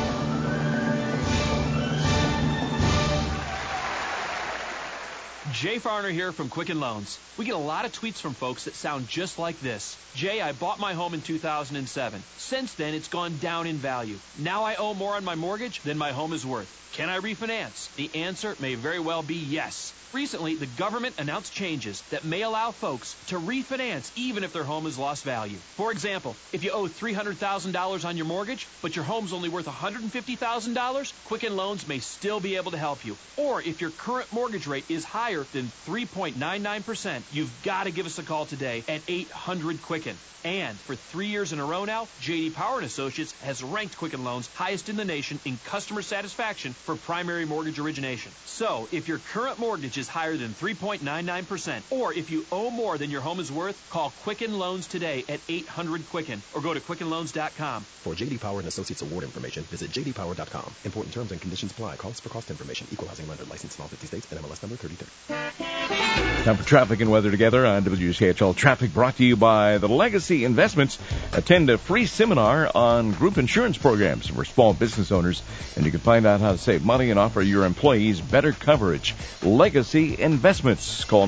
Jay Farner here from Quicken Loans. We get a lot of tweets from folks that sound just like this. Jay, I bought my home in 2007. Since then, it's gone down in value. Now I owe more on my mortgage than my home is worth. Can I refinance? The answer may very well be yes. Recently, the government announced changes that may allow folks to refinance even if their home has lost value. For example, if you owe $300,000 on your mortgage, but your home's only worth $150,000, Quicken Loans may still be able to help you. Or if your current mortgage rate is higher than 3.99%, you've got to give us a call today at 800-QUICKEN. And for 3 years in a row now, J.D. Power & Associates has ranked Quicken Loans highest in the nation in customer satisfaction for primary mortgage origination. So, if your current mortgage is higher than 3.99%, or if you owe more than your home is worth, call Quicken Loans today at 800-QUICKEN or go to QuickenLoans.com. For J.D. Power & Associates award information, visit jdpower.com. Important terms and conditions apply. Call us for cost information. Equal housing lender. Licensed in all 50 states and MLS number 3030. Time for traffic and weather together on WCHL Traffic, brought to you by the Legacy Investments. Attend a free seminar on group insurance programs for small business owners, and you can find out how to save money and offer your employees better coverage. Legacy Investments. Call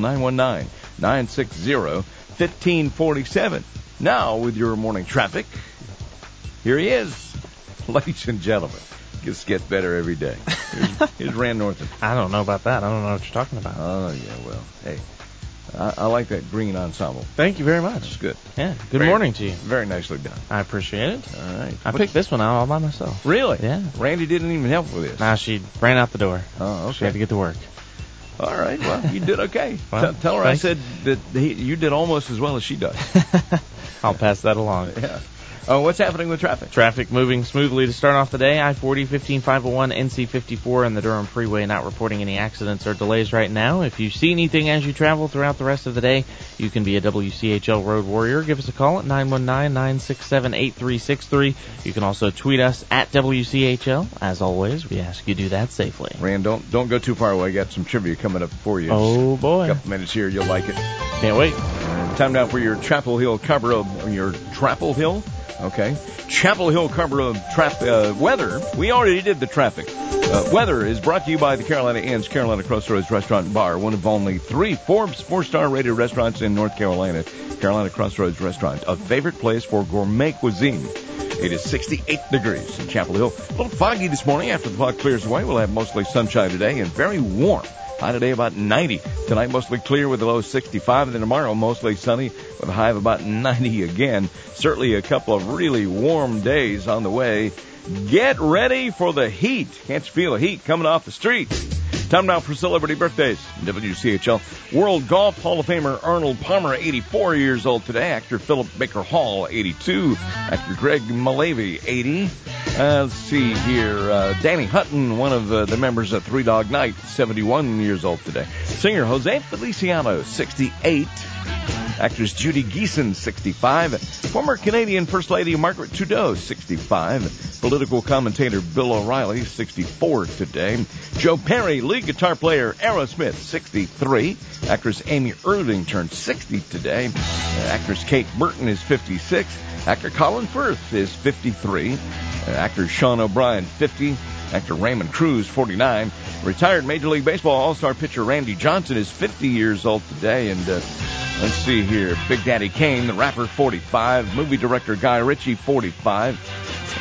919-960-1547. Now, with your morning traffic, here he is, ladies and gentlemen. Just gets better every day. Here's Rand Norton. I don't know about that. I don't know what you're talking about. Oh, yeah, well, hey. I like that green ensemble. Thank you very much. It's good. Yeah. Good morning to you. Very nicely done. I appreciate it. All right. I picked this one out all by myself. Really? Yeah. Randy didn't even help with this. Nah, she ran out the door. Oh, okay. She had to get to work. All right. Well, you did okay. Well, tell her I said that you did almost as well as she does. I'll pass that along. Yeah. Oh, what's happening with traffic? Traffic moving smoothly to start off the day. I-40, 15501, NC54, and the Durham Freeway not reporting any accidents or delays right now. If you see anything as you travel throughout the rest of the day, you can be a WCHL Road Warrior. Give us a call at 919-967-8363. You can also tweet us at WCHL. As always, we ask you do that safely. Rand, don't go too far away. Got some trivia coming up for you. Oh, boy. A couple minutes here. You'll like it. Can't wait. Time now for your Chapel Hill your Chapel Hill? Okay. Chapel Hill weather. We already did the traffic. Weather is brought to you by the Carolina Inn's Carolina Crossroads Restaurant and Bar, one of only 3 Forbes 4-star rated restaurants in North Carolina. Carolina Crossroads Restaurant, a favorite place for gourmet cuisine. It is 68 degrees in Chapel Hill. A little foggy this morning. After the fog clears away, we'll have mostly sunshine today and very warm. High today about 90. Tonight mostly clear with a low of 65. And then tomorrow mostly sunny with a high of about 90 again. Certainly a couple of really warm days on the way. Get ready for the heat. Can't you feel the heat coming off the streets? Time now for celebrity birthdays. WCHL World Golf Hall of Famer Arnold Palmer, 84 years old today. Actor Philip Baker Hall, 82. Actor Greg Malavy, 80. Let's see here. Danny Hutton, one of the members of Three Dog Night, 71 years old today. Singer Jose Feliciano, 68. Actress Judy Geeson, 65. Former Canadian First Lady Margaret Trudeau, 65. Political commentator Bill O'Reilly, 64 today. Joe Perry, lead guitar player Aerosmith, 63. Actress Amy Irving turned 60 today. Actress Kate Burton is 56. Actor Colin Firth is 53. Actor Sean O'Brien, 50. Actor Raymond Cruz, 49. Retired Major League Baseball All-Star pitcher Randy Johnson is 50 years old today. And let's see here. Big Daddy Kane, the rapper, 45. Movie director Guy Ritchie, 45.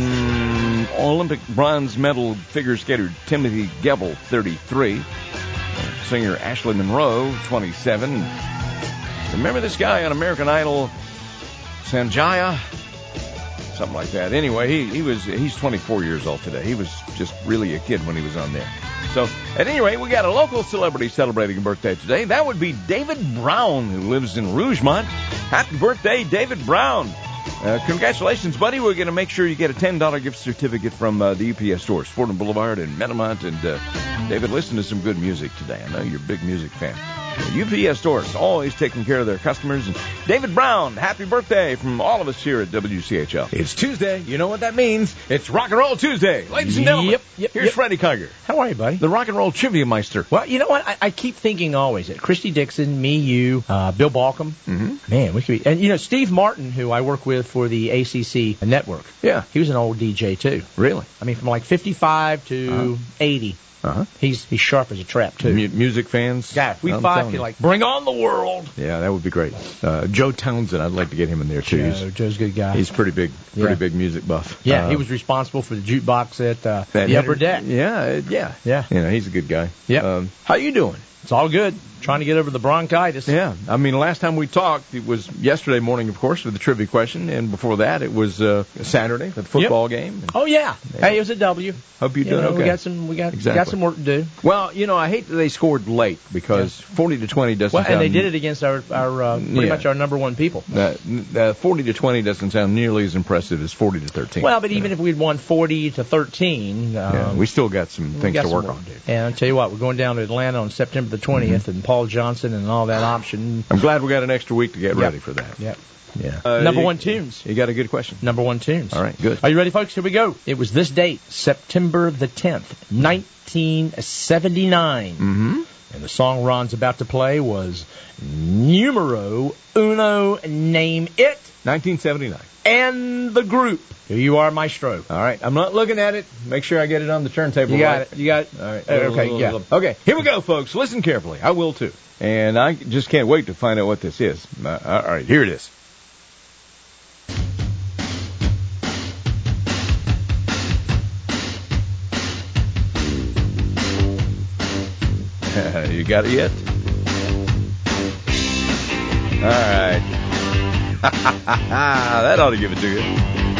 And Olympic bronze medal figure skater Timothy Gebel, 33. Singer Ashley Monroe, 27. Remember this guy on American Idol, Sanjaya? Something like that. Anyway, he's 24 years old today. He was just really a kid when he was on there. So, at any rate, we got a local celebrity celebrating a birthday today. That would be David Brown, who lives in Rougemont. Happy birthday, David Brown. Congratulations, buddy. We're going to make sure you get a $10 gift certificate from the UPS stores, Fordham Boulevard and Metamont. And, David, listen to some good music today. I know you're a big music fan. UPS stores, always taking care of their customers. And David Brown, happy birthday from all of us here at WCHL. It's Tuesday. You know what that means. It's Rock and Roll Tuesday. Ladies and gentlemen, here's Freddie Kiger. How are you, buddy? The Rock and Roll Trivia Meister. Well, you know what? I keep thinking always that Christy Dixon, me, you, Bill Balcom. Mm-hmm. Man, we could be. And, Steve Martin, who I work with for the ACC network. Yeah. He was an old DJ, too. Really? I mean, from like 55 to 80. Uh-huh. He's sharp as a trap, too. Music fans? Yeah, we five can, bring on the world. Yeah, that would be great. Joe Townsend, I'd like to get him in there, too. Joe's a good guy. He's pretty big music buff. Yeah, he was responsible for the jukebox at the Upper Deck. Yeah. He's a good guy. Yeah. How you doing? It's all good. Trying to get over the bronchitis. Yeah. I mean, last time we talked, it was yesterday morning, of course, with the trivia question. And before that, it was Saturday, the football game. Oh, yeah. Hey, it was a W. Hope you're doing okay. We got some work to do. Well, I hate that they scored late because 40-20 doesn't sound... and they did it against our pretty much our number one people. 40-20 doesn't sound nearly as impressive as 40-13. Well, but even if we'd won 40-13... we still got some things to work on. And I'll tell you what, we're going down to Atlanta on September the 20th, and Paul Johnson and all that option. I'm glad we got an extra week to get ready for that. Yep. Yeah. Number one tunes. You got a good question? Number one tunes. All right, good. Are you ready, folks? Here we go. It was this date, September the 10th, 1979. Mm-hmm. And the song Ron's about to play was Numero Uno, Name It. 1979. And the group. Here you are, Maestro. All right. I'm not looking at it. Make sure I get it on the turntable. You got it. You got it. All right. Okay, yeah. Okay, here we go, folks. Listen carefully. I will, too. And I just can't wait to find out what this is. All right, here it is. You got it yet? All right. That ought to give it to you.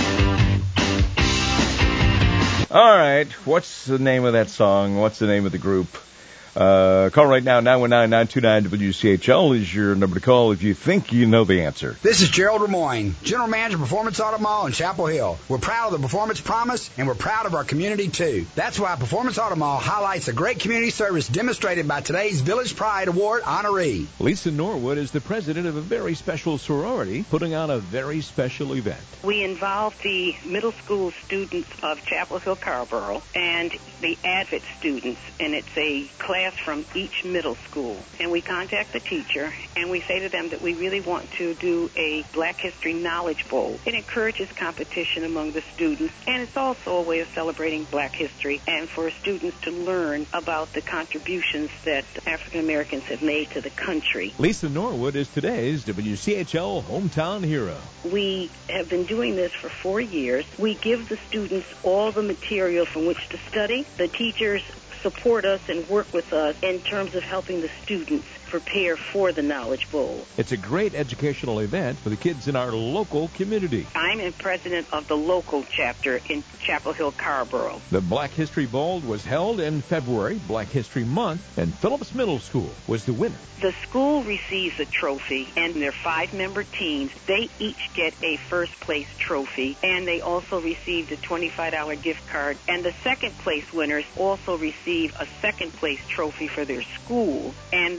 All right. What's the name of that song? What's the name of the group? Call right now, 919-929-WCHL is your number to call if you think you know the answer. This is Gerald Lemoyne, General Manager of Performance Auto Mall in Chapel Hill. We're proud of the Performance Promise, and we're proud of our community, too. That's why Performance Auto Mall highlights the great community service demonstrated by today's Village Pride Award honoree. Lisa Norwood is the president of a very special sorority putting on a very special event. We involved the middle school students of Chapel Hill Carborough and the Advent students, and it's a class from each middle school. And we contact the teacher, and we say to them that we really want to do a Black History Knowledge Bowl. It encourages competition among the students, and it's also a way of celebrating Black history and for students to learn about the contributions that African Americans have made to the country. Lisa Norwood is today's WCHL Hometown Hero. We have been doing this for 4 years. We give the students all the material from which to study. The teachers support us and work with us in terms of helping the students prepare for the Knowledge Bowl. It's a great educational event for the kids in our local community. I'm the president of the local chapter in Chapel Hill Carborough. The Black History Bowl was held in February, Black History Month, and Phillips Middle School was the winner. The school receives a trophy, and their 5-member teams, they each get a first-place trophy, and they also received a $25 gift card. And the second-place winners also receive a second-place trophy for their school, and they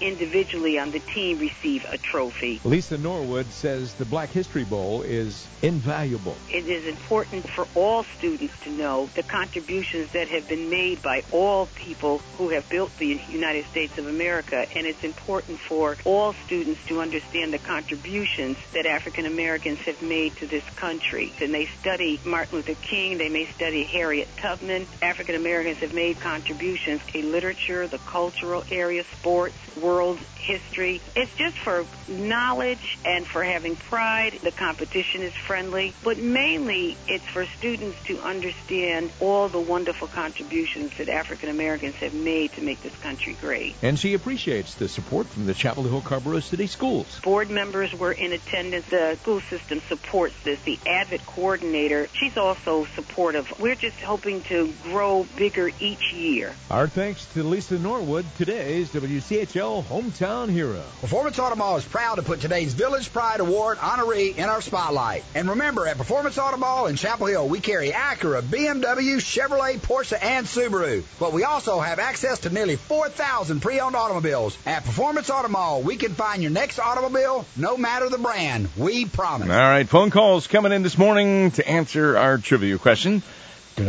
individually on the team receive a trophy. Lisa Norwood says the Black History Bowl is invaluable. It is important for all students to know the contributions that have been made by all people who have built the United States of America, and it's important for all students to understand the contributions that African Americans have made to this country. And they study Martin Luther King, they may study Harriet Tubman. African Americans have made contributions in literature, the cultural area, sports, world history. It's just for knowledge and for having pride. The competition is friendly, but mainly it's for students to understand all the wonderful contributions that African Americans have made to make this country great. And she appreciates the support from the Chapel Hill Carrboro City Schools. Board members were in attendance. The school system supports this. The ADVIT coordinator, she's also supportive. We're just hoping to grow bigger each year. Our thanks to Lisa Norwood, today's WCHL Hometown Hero. Performance Auto Mall is proud to put today's Village Pride Award honoree in our spotlight. And remember, at Performance Auto Mall in Chapel Hill, we carry Acura, BMW, Chevrolet, Porsche, and Subaru. But we also have access to nearly 4,000 pre-owned automobiles. At Performance Auto Mall, we can find your next automobile, no matter the brand. We promise. All right, phone calls coming in this morning to answer our trivia question. My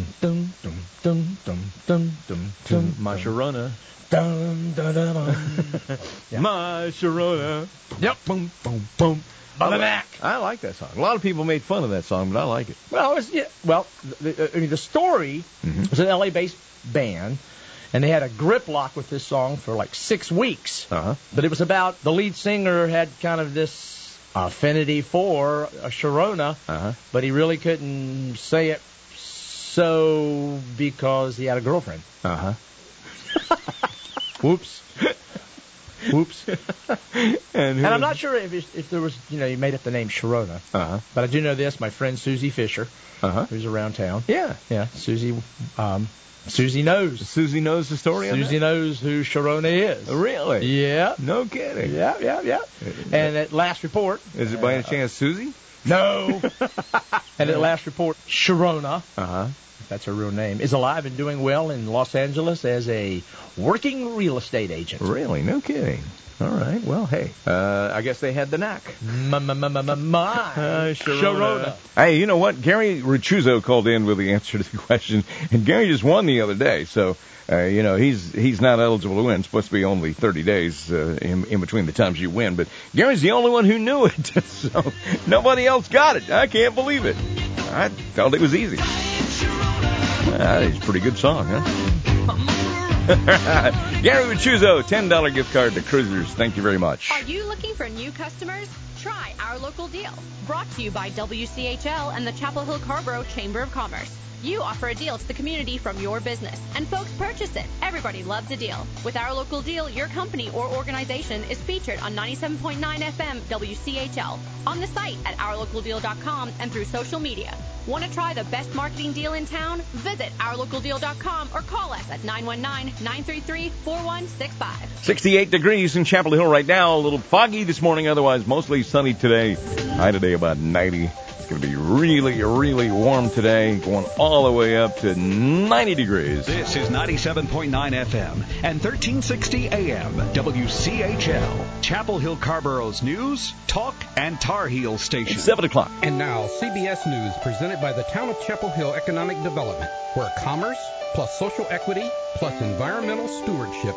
Sharona. My Sharona. Yep. Boom, boom, boom. I like that song. A lot of people made fun of that song, but I like it. Well, the story was an LA-based band, and they had a grip lock with this song for like 6 weeks. But it was about the lead singer had kind of this affinity for a Sharona, but he really couldn't say it so because he had a girlfriend. Whoops. Whoops. And I'm not sure if there was, you made up the name Sharona. But I do know this. My friend Susie Fisher, who's around town. Yeah. Susie knows. Susie knows the story. Susie knows who Sharona is. Really? Yeah. No kidding. Yeah. And at last report. Is it by any chance Susie? No. And at last report, Sharona. That's her real name, is alive and doing well in Los Angeles as a working real estate agent. Really? No kidding. All right. Well, hey, I guess they had the knack. My Sharona. Hey, you know what? Gary Ricciuzzo called in with the answer to the question, and Gary just won the other day, so... he's not eligible to win. It's supposed to be only 30 days in between the times you win. But Gary's the only one who knew it, so nobody else got it. I can't believe it. I felt it was easy. It's a pretty good song, huh? Gary Ricciuzzo, $10 gift card to Cruisers. Thank you very much. Are you looking for new customers? Try our local deal. Brought to you by WCHL and the Chapel Hill Carrboro Chamber of Commerce. You offer a deal to the community from your business, and folks purchase it. Everybody loves a deal. With our local deal, your company or organization is featured on 97.9 FM WCHL, on the site at ourlocaldeal.com, and through social media. Want to try the best marketing deal in town? Visit ourlocaldeal.com or call us at 919-933-4165. 68 degrees in Chapel Hill right now. A little foggy this morning, otherwise mostly sunny today. High today about 90. It's going to be really, really warm today, going all the way up to 90 degrees. This is 97.9 FM and 1360 AM WCHL, Chapel Hill Carrboro's news, talk, and Tar Heel station. It's 7 o'clock. And now, CBS News presented by the Town of Chapel Hill Economic Development, where commerce plus social equity plus environmental stewardship